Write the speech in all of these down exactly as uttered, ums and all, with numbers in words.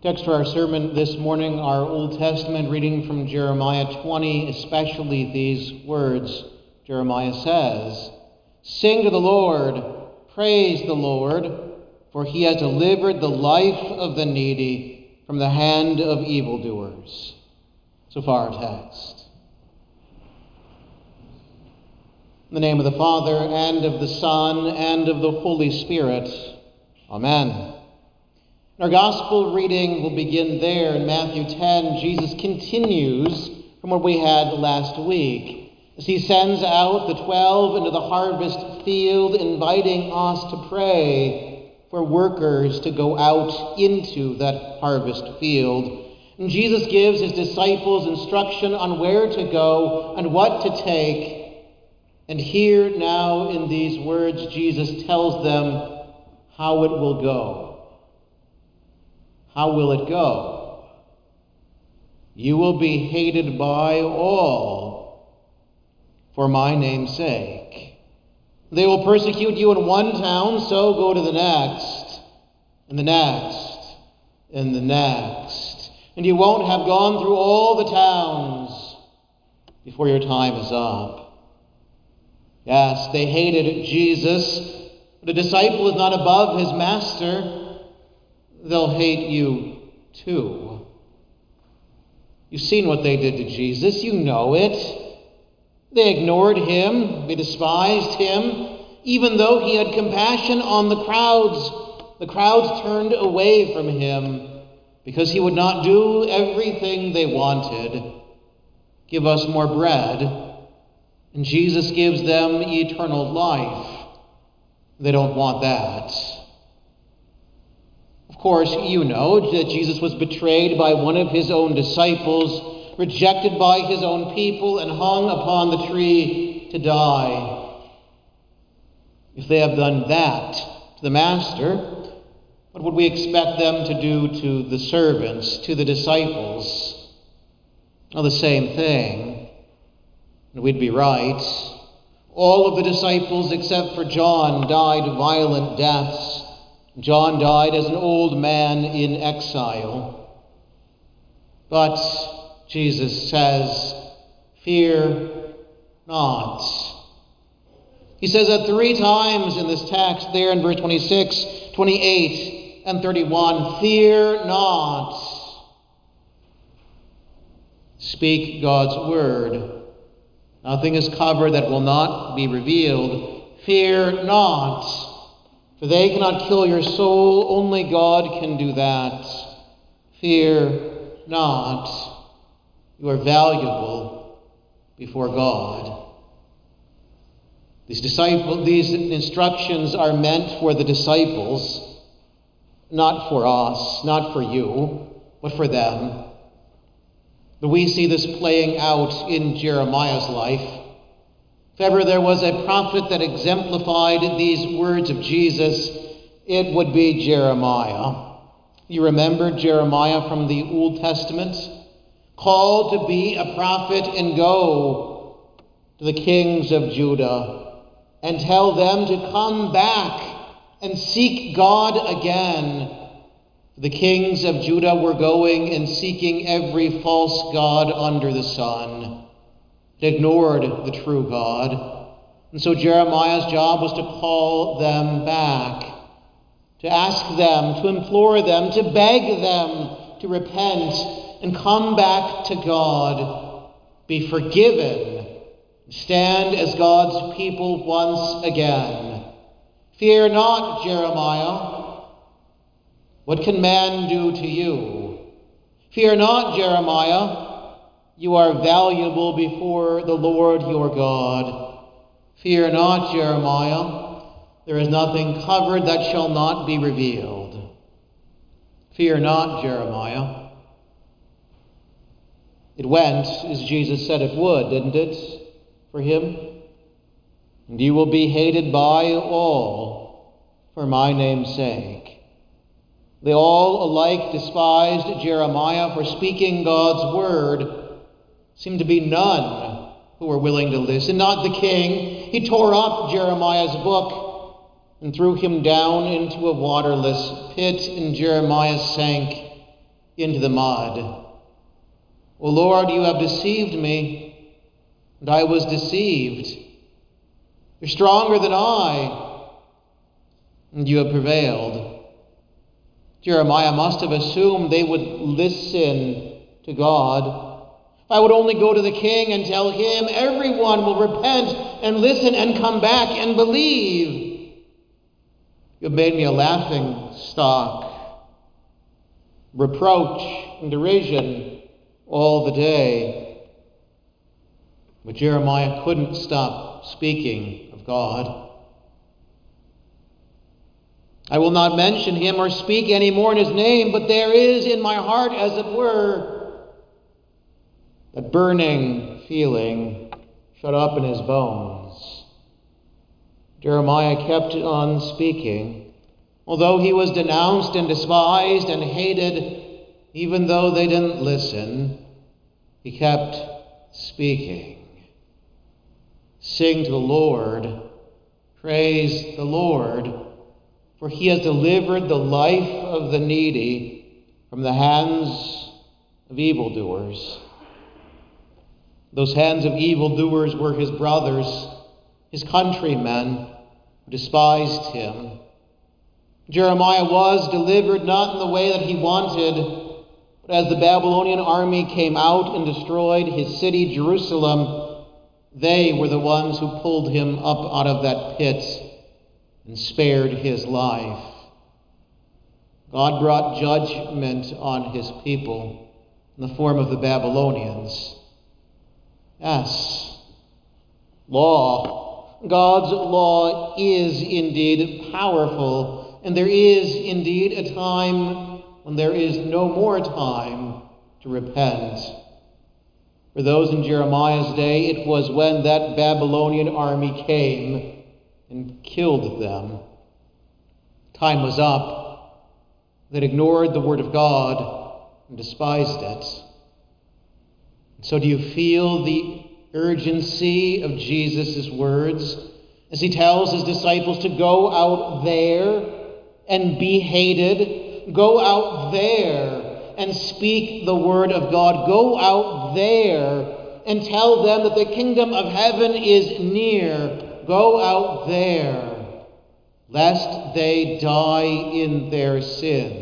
Text for our sermon this morning, our Old Testament reading from Jeremiah twenty, especially these words. Jeremiah says, "Sing to the Lord, praise the Lord, for he has delivered the life of the needy from the hand of evildoers." So far our text. In the name of the Father, and of the Son, and of the Holy Spirit. Amen. Our gospel reading will begin there in Matthew ten. Jesus continues from what we had last week, as he sends out the twelve into the harvest field, inviting us to pray for workers to go out into that harvest field. And Jesus gives his disciples instruction on where to go and what to take. And here now in these words, Jesus tells them how it will go. How will it go? You will be hated by all for my name's sake. They will persecute you in one town, so go to the next, and the next, and the next. And you won't have gone through all the towns before your time is up. Yes, they hated Jesus, but a disciple is not above his master. They'll hate you too. You've seen what they did to Jesus. You know it. They ignored him. They despised him. Even though he had compassion on the crowds, the crowds turned away from him because he would not do everything they wanted. Give us more bread. And Jesus gives them eternal life. They don't want that. Of course, you know that Jesus was betrayed by one of his own disciples, rejected by his own people, and hung upon the tree to die. If they have done that to the Master, what would we expect them to do to the servants, to the disciples? Well, the same thing. And we'd be right. All of the disciples, except for John, died violent deaths. John died as an old man in exile. But Jesus says, fear not. He says that three times in this text, there in verse twenty-six, twenty-eight, and thirty-one, fear not. Speak God's word. Nothing is covered that will not be revealed. Fear not. For they cannot kill your soul, only God can do that. Fear not. You are valuable before God. These disciple, these instructions are meant for the disciples, not for us, not for you, but for them. But we see this playing out in Jeremiah's life. If ever there was a prophet that exemplified these words of Jesus, it would be Jeremiah. You remember Jeremiah from the Old Testament? Called to be a prophet and go to the kings of Judah and tell them to come back and seek God again. The kings of Judah were going and seeking every false god under the sun. They ignored the true God. And so Jeremiah's job was to call them back, to ask them, to implore them, to beg them to repent and come back to God, be forgiven, stand as God's people once again. Fear not, Jeremiah. What can man do to you? Fear not, Jeremiah. You are valuable before the Lord your God. Fear not, Jeremiah. There is nothing covered that shall not be revealed. Fear not, Jeremiah. It went as Jesus said it would, didn't it, for him? And you will be hated by all for my name's sake. They all alike despised Jeremiah for speaking God's word. Seemed to be none who were willing to listen. Not the king. He tore up Jeremiah's book and threw him down into a waterless pit, and Jeremiah sank into the mud. O Lord, you have deceived me, and I was deceived. You're stronger than I, and you have prevailed. Jeremiah must have assumed they would listen to God. If I would only go to the king and tell him, everyone will repent and listen and come back and believe. You have made me a laughing stock, reproach and derision all the day. But Jeremiah couldn't stop speaking of God. I will not mention him or speak any more in his name, but there is in my heart, as it were, that burning feeling shut up in his bones. Jeremiah kept on speaking. Although he was denounced and despised and hated, even though they didn't listen, he kept speaking. Sing to the Lord, praise the Lord, for he has delivered the life of the needy from the hands of evildoers. Those hands of evildoers were his brothers, his countrymen, who despised him. Jeremiah was delivered not in the way that he wanted, but as the Babylonian army came out and destroyed his city, Jerusalem, they were the ones who pulled him up out of that pit and spared his life. God brought judgment on his people in the form of the Babylonians. Yes, law. God's law is indeed powerful, and there is indeed a time when there is no more time to repent. For those in Jeremiah's day, it was when that Babylonian army came and killed them. Time was up. They ignored the word of God and despised it. So do you feel the urgency of Jesus' words as he tells his disciples to go out there and be hated? Go out there and speak the word of God. Go out there and tell them that the kingdom of heaven is near. Go out there, lest they die in their sins.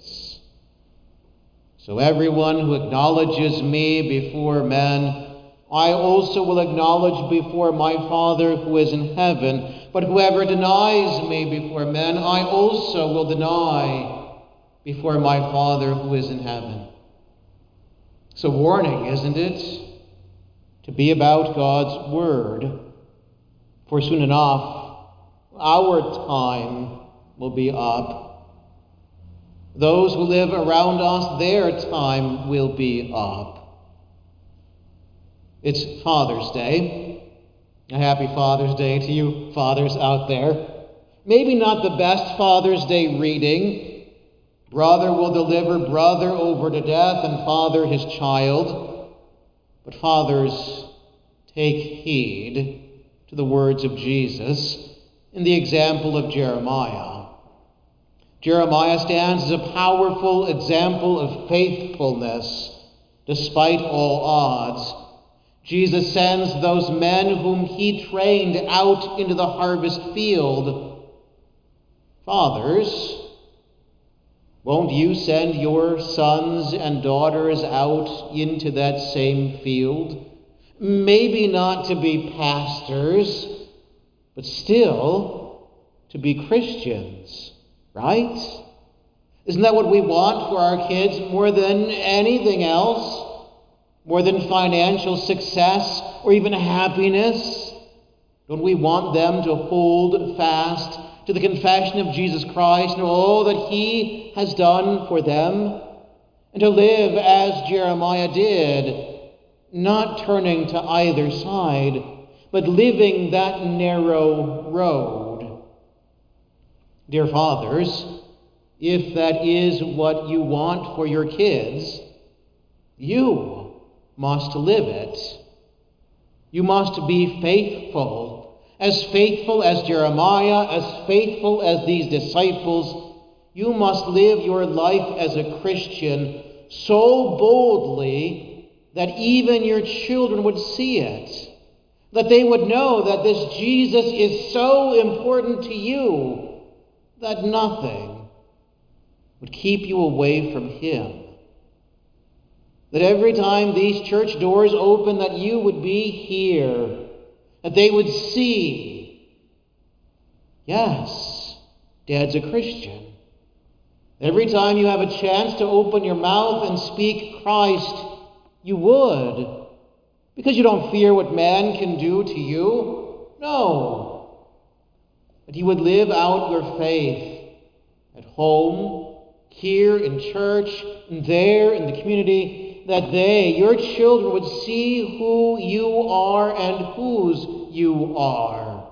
So everyone who acknowledges me before men, I also will acknowledge before my Father who is in heaven. But whoever denies me before men, I also will deny before my Father who is in heaven. It's a warning, isn't it? To be about God's word. For soon enough, our time will be up. Those who live around us, their time will be up. It's Father's Day. A happy Father's Day to you fathers out there. Maybe not the best Father's Day reading. Brother will deliver brother over to death and father his child. But fathers, take heed to the words of Jesus in the example of Jeremiah. Jeremiah stands as a powerful example of faithfulness despite all odds. Jesus sends those men whom he trained out into the harvest field. Fathers, won't you send your sons and daughters out into that same field? Maybe not to be pastors, but still to be Christians. Right? Isn't that what we want for our kids more than anything else? More than financial success or even happiness? Don't we want them to hold fast to the confession of Jesus Christ and all that he has done for them? And to live as Jeremiah did, not turning to either side, but living that narrow road. Dear fathers, if that is what you want for your kids, you must live it. You must be faithful, as faithful as Jeremiah, as faithful as these disciples. You must live your life as a Christian so boldly that even your children would see it, that they would know that this Jesus is so important to you that nothing would keep you away from him. That every time these church doors open, that you would be here, that they would see, yes, Dad's a Christian. Every time you have a chance to open your mouth and speak Christ, you would. Because you don't fear what man can do to you. No. But you would live out your faith at home, here in church, and there in the community, that they, your children, would see who you are and whose you are.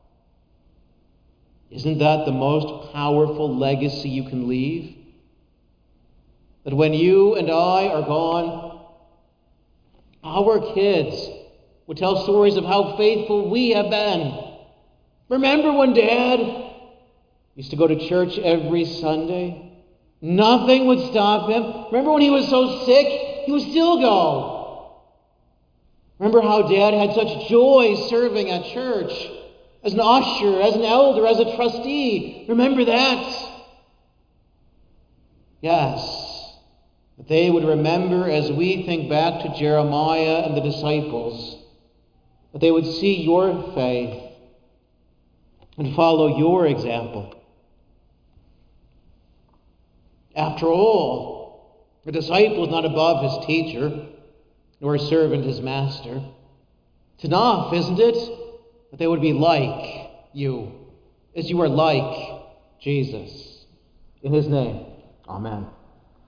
Isn't that the most powerful legacy you can leave? That when you and I are gone, our kids would tell stories of how faithful we have been. Remember when Dad used to go to church every Sunday? Nothing would stop him. Remember when he was so sick? He would still go. Remember how Dad had such joy serving at church, as an usher, as an elder, as a trustee. Remember that? Yes. That they would remember as we think back to Jeremiah and the disciples, that they would see your faith and follow your example. After all, the disciple is not above his teacher, nor a servant his master. It's enough, isn't it, that they would be like you, as you are like Jesus. In his name, amen.